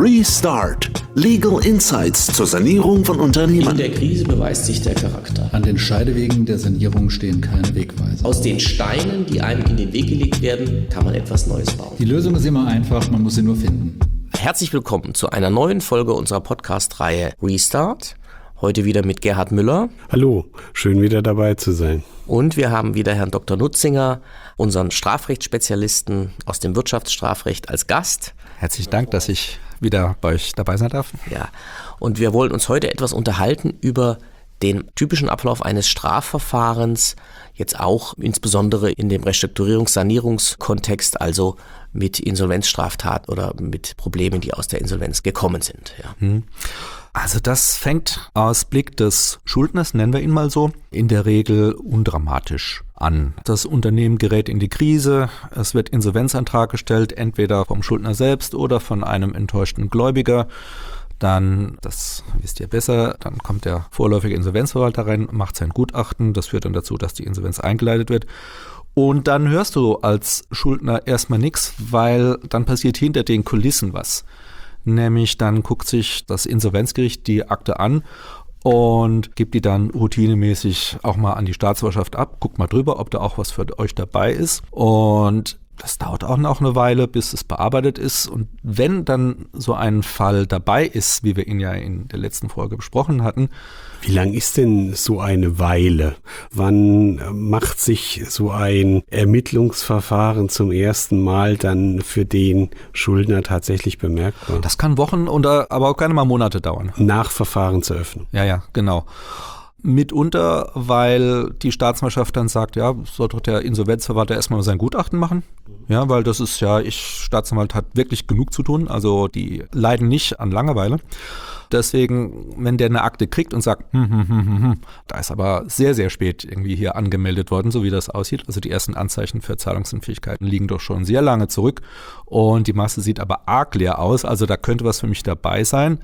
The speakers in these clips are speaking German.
Restart. Legal Insights zur Sanierung von Unternehmen. In der Krise beweist sich der Charakter. An den Scheidewegen der Sanierung stehen keine Wegweiser. Aus den Steinen, die einem in den Weg gelegt werden, kann man etwas Neues bauen. Die Lösung ist immer einfach, man muss sie nur finden. Herzlich willkommen zu einer neuen Folge unserer Podcast-Reihe Restart. Heute wieder mit Gerhard Müller. Hallo, schön wieder dabei zu sein. Und wir haben wieder Herrn Dr. Nutzinger, unseren Strafrechtsspezialisten aus dem Wirtschaftsstrafrecht, als Gast. Herzlichen Dank, dass ich wieder bei euch dabei sein darf. Ja, und wir wollen uns heute etwas unterhalten über den typischen Ablauf eines Strafverfahrens, jetzt auch insbesondere in dem Restrukturierungs-Sanierungskontext, also mit Insolvenzstraftaten oder mit Problemen, die aus der Insolvenz gekommen sind. Ja. Also das fängt aus Blick des Schuldners, nennen wir ihn mal so, in der Regel undramatisch an. Das Unternehmen gerät in die Krise, es wird Insolvenzantrag gestellt, entweder vom Schuldner selbst oder von einem enttäuschten Gläubiger. Dann, das wisst ihr besser, dann kommt der vorläufige Insolvenzverwalter rein, macht sein Gutachten, das führt dann dazu, dass die Insolvenz eingeleitet wird. Und dann hörst du als Schuldner erstmal nichts, weil dann passiert hinter den Kulissen was. Nämlich dann guckt sich das Insolvenzgericht die Akte an und gibt die dann routinemäßig auch mal an die Staatsanwaltschaft ab. Guckt mal drüber, ob da auch was für euch dabei ist. Und das dauert auch noch eine Weile, bis es bearbeitet ist. Und wenn dann so ein Fall dabei ist, wie wir ihn ja in der letzten Folge besprochen hatten. Wie lang ist denn so eine Weile? Wann macht sich so ein Ermittlungsverfahren zum ersten Mal dann für den Schuldner tatsächlich bemerkbar? Das kann Wochen oder aber auch gerne mal Monate dauern. Nach Verfahrenseröffnung. Ja, genau. Mitunter, weil die Staatsanwaltschaft dann sagt, ja, soll doch der Insolvenzverwalter erstmal sein Gutachten machen. Ja, weil das ist ja, Staatsanwalt hat wirklich genug zu tun, also die leiden nicht an Langeweile. Deswegen, wenn der eine Akte kriegt und sagt, da ist aber sehr, sehr spät irgendwie hier angemeldet worden, so wie das aussieht. Also die ersten Anzeichen für Zahlungsunfähigkeiten liegen doch schon sehr lange zurück und die Masse sieht aber arg leer aus, also da könnte was für mich dabei sein.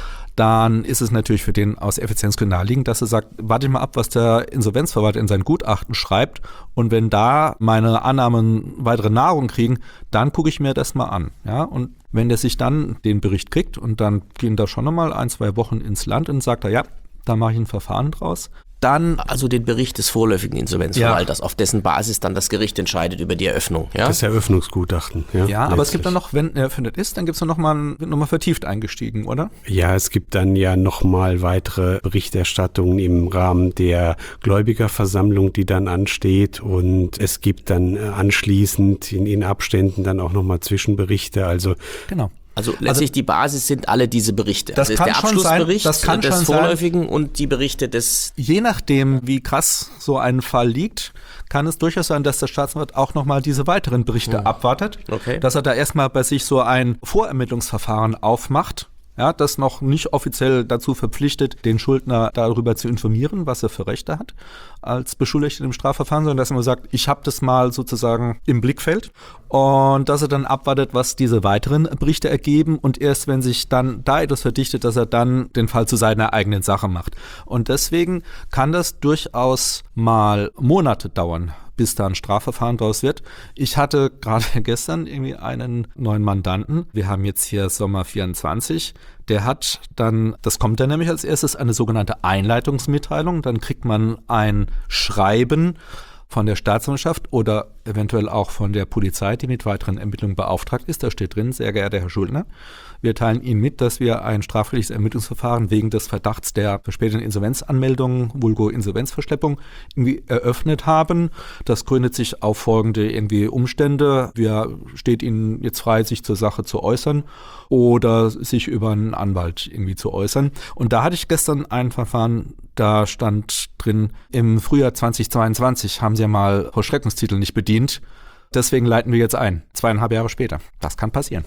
Dann ist es natürlich für den aus Effizienzgründen naheliegend, dass er sagt, warte mal ab, was der Insolvenzverwalter in sein Gutachten schreibt und wenn da meine Annahmen weitere Nahrung kriegen, dann gucke ich mir das mal an. Ja? Und wenn der sich dann den Bericht kriegt und dann gehen da schon nochmal 1-2 Wochen ins Land und sagt er, ja, da mache ich ein Verfahren draus. Dann also den Bericht des vorläufigen Insolvenzverwalters, auf dessen Basis dann das Gericht entscheidet über die Eröffnung. Ja? Das Eröffnungsgutachten. Ja, aber es gibt dann noch, wenn er eröffnet ist, dann gibt es noch mal vertieft eingestiegen, oder? Ja, es gibt dann ja nochmal weitere Berichterstattungen im Rahmen der Gläubigerversammlung, die dann ansteht und es gibt dann anschließend in Abständen dann auch nochmal Zwischenberichte. Also genau. Also letztlich die Basis sind alle diese Berichte. Das ist kann der schon sein, Abschlussbericht das kann des schon Vorläufigen sein. Und die Berichte des... Je nachdem, wie krass so ein Fall liegt, kann es durchaus sein, dass der Staatsanwalt auch nochmal diese weiteren Berichte abwartet. Okay. Dass er da erstmal bei sich so ein Vorermittlungsverfahren aufmacht. Ja, das noch nicht offiziell dazu verpflichtet, den Schuldner darüber zu informieren, was er für Rechte hat als Beschuldigter im Strafverfahren, sondern dass er nur sagt, ich habe das mal sozusagen im Blickfeld und dass er dann abwartet, was diese weiteren Berichte ergeben und erst wenn sich dann da etwas verdichtet, dass er dann den Fall zu seiner eigenen Sache macht. Und deswegen kann das durchaus mal Monate dauern, bis da ein Strafverfahren draus wird. Ich hatte gerade gestern irgendwie einen neuen Mandanten. Wir haben jetzt hier Sommer 24. Der hat dann, das kommt dann nämlich als erstes, eine sogenannte Einleitungsmitteilung. Dann kriegt man ein Schreiben von der Staatsanwaltschaft oder eventuell auch von der Polizei, die mit weiteren Ermittlungen beauftragt ist. Da steht drin, sehr geehrter Herr Schuldner, wir teilen Ihnen mit, dass wir ein strafrechtliches Ermittlungsverfahren wegen des Verdachts der verspäteten Insolvenzanmeldung, vulgo Insolvenzverschleppung, irgendwie eröffnet haben. Das gründet sich auf folgende irgendwie Umstände. Steht Ihnen jetzt frei, sich zur Sache zu äußern oder sich über einen Anwalt irgendwie zu äußern. Und da hatte ich gestern ein Verfahren, da stand drin, im Frühjahr 2022 haben Sie ja mal Vollstreckungstitel nicht bedient. Deswegen leiten wir jetzt ein, 2,5 Jahre später. Das kann passieren.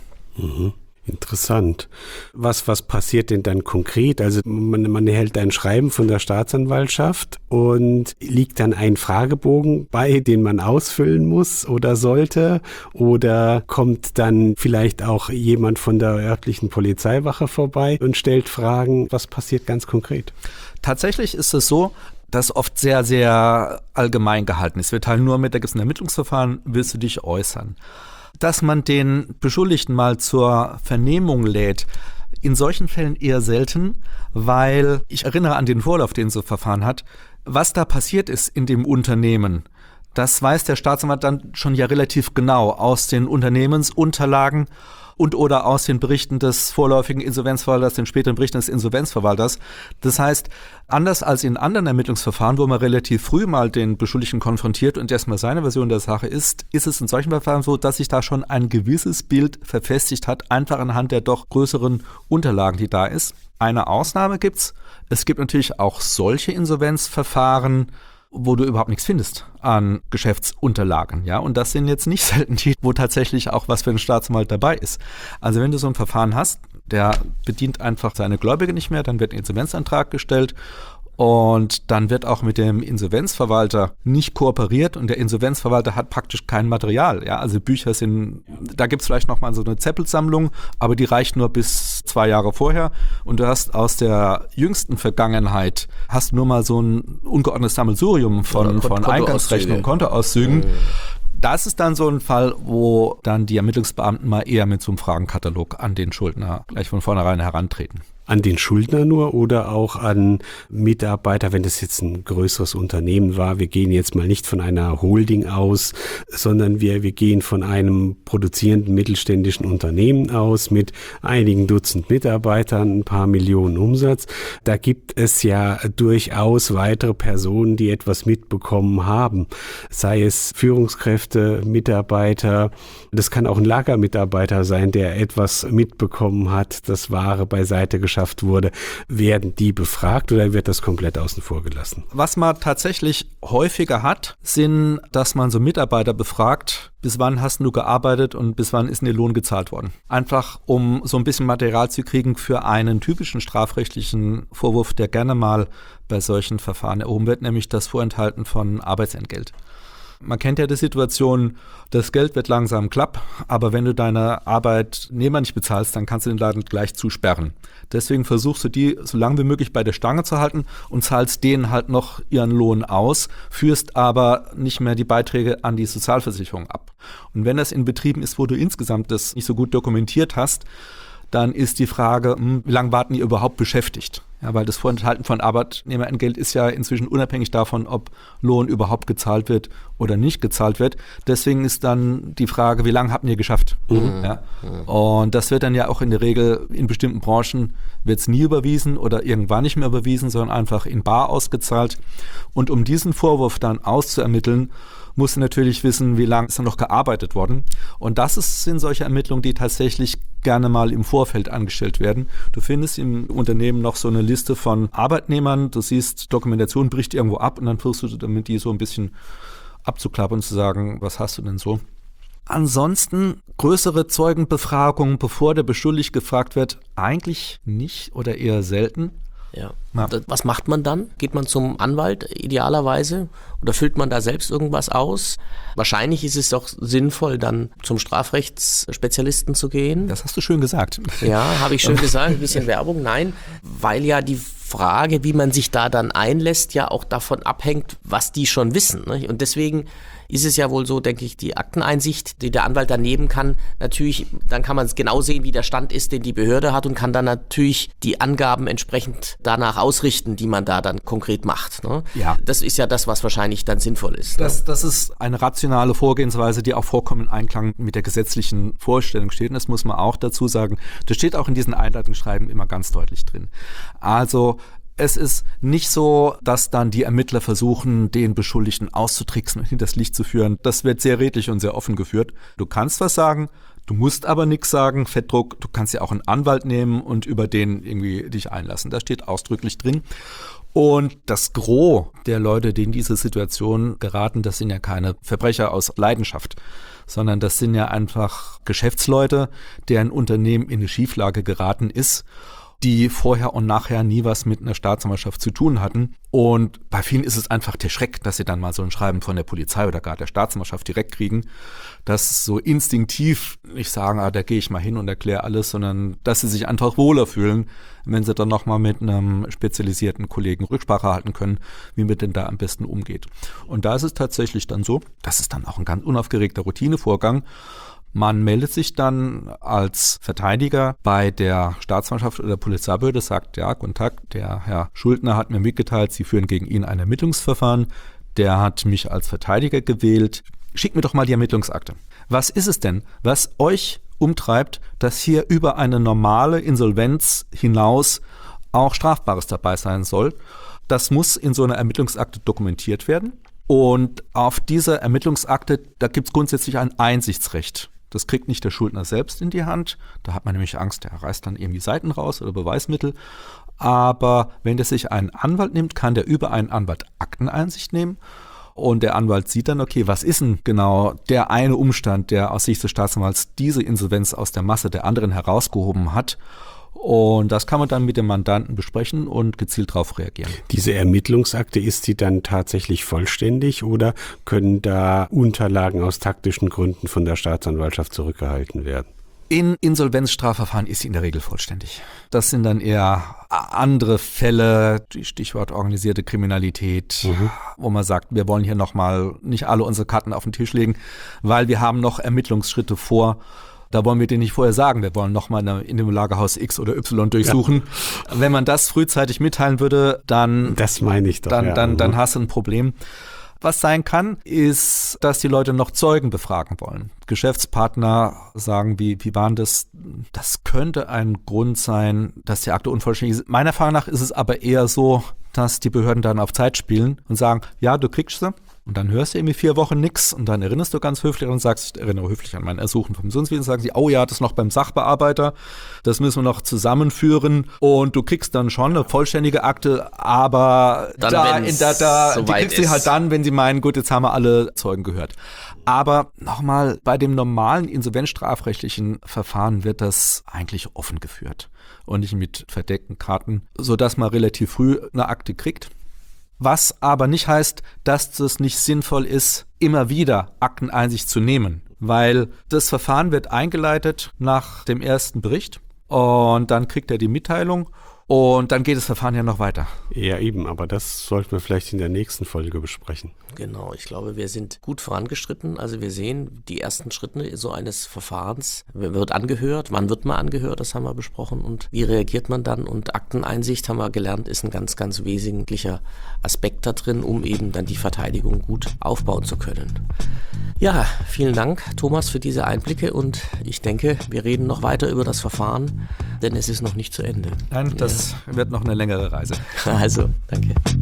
Interessant. Was passiert denn dann konkret? Also man erhält ein Schreiben von der Staatsanwaltschaft und liegt dann ein Fragebogen bei, den man ausfüllen muss oder sollte? Oder kommt dann vielleicht auch jemand von der örtlichen Polizeiwache vorbei und stellt Fragen? Was passiert ganz konkret? Tatsächlich ist es so, dass oft sehr, sehr allgemein gehalten ist. Wir teilen nur mit, da gibt es ein Ermittlungsverfahren, willst du dich äußern? Dass man den Beschuldigten mal zur Vernehmung lädt, in solchen Fällen eher selten, weil ich erinnere an den Vorlauf, den so Verfahren hat. Was da passiert ist in dem Unternehmen, das weiß der Staatsanwalt dann schon ja relativ genau aus den Unternehmensunterlagen und oder aus den Berichten des vorläufigen Insolvenzverwalters, den späteren Berichten des Insolvenzverwalters. Das heißt, anders als in anderen Ermittlungsverfahren, wo man relativ früh mal den Beschuldigten konfrontiert und erstmal seine Version der Sache ist es in solchen Verfahren so, dass sich da schon ein gewisses Bild verfestigt hat, einfach anhand der doch größeren Unterlagen, die da ist. Eine Ausnahme gibt's. Es gibt natürlich auch solche Insolvenzverfahren, wo du überhaupt nichts findest an Geschäftsunterlagen, ja, und das sind jetzt nicht selten die, wo tatsächlich auch was für den Staatsanwalt dabei ist. Also wenn du so ein Verfahren hast, der bedient einfach seine Gläubige nicht mehr, dann wird ein Insolvenzantrag gestellt und dann wird auch mit dem Insolvenzverwalter nicht kooperiert und der Insolvenzverwalter hat praktisch kein Material. Ja? Also Bücher sind, da gibt es vielleicht nochmal so eine Zeppelsammlung, aber die reicht nur bis 2 Jahre vorher und du hast aus der jüngsten Vergangenheit, hast nur mal so ein ungeordnetes Sammelsurium von Eingangsrechnungen, Kontoauszügen. Das ist dann so ein Fall, wo dann die Ermittlungsbeamten mal eher mit so einem Fragenkatalog an den Schuldner gleich von vornherein herantreten. An den Schuldner nur oder auch an Mitarbeiter, wenn das jetzt ein größeres Unternehmen war? Wir gehen jetzt mal nicht von einer Holding aus, sondern wir gehen von einem produzierenden mittelständischen Unternehmen aus mit einigen Dutzend Mitarbeitern, ein paar Millionen Umsatz. Da gibt es ja durchaus weitere Personen, die etwas mitbekommen haben, sei es Führungskräfte, Mitarbeiter. Das kann auch ein Lagermitarbeiter sein, der etwas mitbekommen hat, dass Ware beiseite geschafft wurde. Werden die befragt oder wird das komplett außen vor gelassen? Was man tatsächlich häufiger hat, sind, dass man so Mitarbeiter befragt, bis wann hast du gearbeitet und bis wann ist dir Lohn gezahlt worden. Einfach, um so ein bisschen Material zu kriegen für einen typischen strafrechtlichen Vorwurf, der gerne mal bei solchen Verfahren erhoben wird, nämlich das Vorenthalten von Arbeitsentgelt. Man kennt ja die Situation, das Geld wird langsam klapp, aber wenn du deine Arbeitnehmer nicht bezahlst, dann kannst du den Laden gleich zusperren. Deswegen versuchst du die so lange wie möglich bei der Stange zu halten und zahlst denen halt noch ihren Lohn aus, führst aber nicht mehr die Beiträge an die Sozialversicherung ab. Und wenn das in Betrieben ist, wo du insgesamt das nicht so gut dokumentiert hast, dann ist die Frage, wie lange warten die überhaupt beschäftigt? Ja, weil das Vorenthalten von Arbeitnehmerentgelt ist ja inzwischen unabhängig davon, ob Lohn überhaupt gezahlt wird oder nicht gezahlt wird. Deswegen ist dann die Frage, wie lange habt ihr geschafft? Ja? Und das wird dann ja auch in der Regel in bestimmten Branchen wird es nie überwiesen oder irgendwann nicht mehr überwiesen, sondern einfach in bar ausgezahlt. Und um diesen Vorwurf dann auszuermitteln, muss natürlich wissen, wie lange ist noch gearbeitet worden. Und das sind solche Ermittlungen, die tatsächlich gerne mal im Vorfeld angestellt werden. Du findest im Unternehmen noch so eine Liste von Arbeitnehmern. Du siehst, Dokumentation bricht irgendwo ab und dann versuchst du damit die so ein bisschen abzuklappern und zu sagen, was hast du denn so? Ansonsten größere Zeugenbefragungen, bevor der Beschuldigte gefragt wird, eigentlich nicht oder eher selten. Ja. Was macht man dann? Geht man zum Anwalt idealerweise oder füllt man da selbst irgendwas aus? Wahrscheinlich ist es doch sinnvoll, dann zum Strafrechtsspezialisten zu gehen. Das hast du schön gesagt. Ja, habe ich schön gesagt. Ein bisschen Werbung. Nein, weil ja die Frage, wie man sich da dann einlässt, ja auch davon abhängt, was die schon wissen. Ne? Und deswegen ist es ja wohl so, denke ich, die Akteneinsicht, die der Anwalt dann nehmen kann, natürlich, dann kann man es genau sehen, wie der Stand ist, den die Behörde hat und kann dann natürlich die Angaben entsprechend danach ausrichten, die man da dann konkret macht. Ne? Ja. Das ist ja das, was wahrscheinlich dann sinnvoll ist. Ne? Das ist eine rationale Vorgehensweise, die auch vollkommen in Einklang mit der gesetzlichen Vorstellung steht. Und das muss man auch dazu sagen. Das steht auch in diesen Einleitungsschreiben immer ganz deutlich drin. Also es ist nicht so, dass dann die Ermittler versuchen, den Beschuldigten auszutricksen und hinters Licht zu führen. Das wird sehr redlich und sehr offen geführt. Du kannst was sagen, du musst aber nichts sagen. Fettdruck, du kannst ja auch einen Anwalt nehmen und über den irgendwie dich einlassen. Das steht ausdrücklich drin. Und das Gros der Leute, die in diese Situation geraten, das sind ja keine Verbrecher aus Leidenschaft, sondern das sind ja einfach Geschäftsleute, deren Unternehmen in eine Schieflage geraten ist, die vorher und nachher nie was mit einer Staatsanwaltschaft zu tun hatten. Und bei vielen ist es einfach der Schreck, dass sie dann mal so ein Schreiben von der Polizei oder gar der Staatsanwaltschaft direkt kriegen, dass so instinktiv nicht sagen, da gehe ich mal hin und erkläre alles, sondern dass sie sich einfach wohler fühlen, wenn sie dann nochmal mit einem spezialisierten Kollegen Rücksprache halten können, wie man denn da am besten umgeht. Und da ist es tatsächlich dann so, das ist dann auch ein ganz unaufgeregter Routinevorgang. Man meldet sich dann als Verteidiger bei der Staatsanwaltschaft oder der Polizeibehörde, sagt, ja, guten Tag, der Herr Schuldner hat mir mitgeteilt, Sie führen gegen ihn ein Ermittlungsverfahren. Der hat mich als Verteidiger gewählt. Schickt mir doch mal die Ermittlungsakte. Was ist es denn, was euch umtreibt, dass hier über eine normale Insolvenz hinaus auch Strafbares dabei sein soll? Das muss in so einer Ermittlungsakte dokumentiert werden. Und auf dieser Ermittlungsakte, da gibt es grundsätzlich ein Einsichtsrecht. Das kriegt nicht der Schuldner selbst in die Hand. Da hat man nämlich Angst, der reißt dann irgendwie Seiten raus oder Beweismittel. Aber wenn der sich einen Anwalt nimmt, kann der über einen Anwalt Akteneinsicht nehmen. Und der Anwalt sieht dann, okay, was ist denn genau der eine Umstand, der aus Sicht des Staatsanwalts diese Insolvenz aus der Masse der anderen herausgehoben hat. Und das kann man dann mit dem Mandanten besprechen und gezielt darauf reagieren. Diese Ermittlungsakte, ist die dann tatsächlich vollständig oder können da Unterlagen aus taktischen Gründen von der Staatsanwaltschaft zurückgehalten werden? In Insolvenzstrafverfahren ist sie in der Regel vollständig. Das sind dann eher andere Fälle, Stichwort organisierte Kriminalität, wo man sagt, wir wollen hier nochmal nicht alle unsere Karten auf den Tisch legen, weil wir haben noch Ermittlungsschritte vor. Da wollen wir denen nicht vorher sagen, wir wollen nochmal in dem Lagerhaus X oder Y durchsuchen. Ja. Wenn man das frühzeitig mitteilen würde, dann, das meine ich doch, dann hast du ein Problem. Was sein kann, ist, dass die Leute noch Zeugen befragen wollen. Geschäftspartner sagen, wie waren das? Das könnte ein Grund sein, dass die Akte unvollständig ist. Meiner Erfahrung nach ist es aber eher so, dass die Behörden dann auf Zeit spielen und sagen, ja, du kriegst sie. Und dann hörst du irgendwie 4 Wochen nichts und dann erinnerst du ganz höflich und sagst, ich erinnere höflich an mein Ersuchen vom Sonstwien, sagen sie, oh ja, das ist noch beim Sachbearbeiter, das müssen wir noch zusammenführen und du kriegst dann schon eine vollständige Akte, aber dann, die kriegst du halt dann, wenn sie meinen, gut, jetzt haben wir alle Zeugen gehört. Aber nochmal, bei dem normalen insolvenzstrafrechtlichen Verfahren wird das eigentlich offen geführt und nicht mit verdeckten Karten, sodass man relativ früh eine Akte kriegt. Was aber nicht heißt, dass es nicht sinnvoll ist, immer wieder Akteneinsicht zu nehmen, weil das Verfahren wird eingeleitet nach dem ersten Bericht und dann kriegt er die Mitteilung und dann geht das Verfahren ja noch weiter. Ja, eben, aber das sollten wir vielleicht in der nächsten Folge besprechen. Genau, ich glaube, wir sind gut vorangeschritten. Also wir sehen die ersten Schritte so eines Verfahrens. Wer wird angehört? Wann wird man angehört? Das haben wir besprochen. Und wie reagiert man dann? Und Akteneinsicht, haben wir gelernt, ist ein ganz, ganz wesentlicher Aspekt da drin, um eben dann die Verteidigung gut aufbauen zu können. Ja, vielen Dank, Thomas, für diese Einblicke. Und ich denke, wir reden noch weiter über das Verfahren, denn es ist noch nicht zu Ende. Nein, das wird noch eine längere Reise. Also, danke.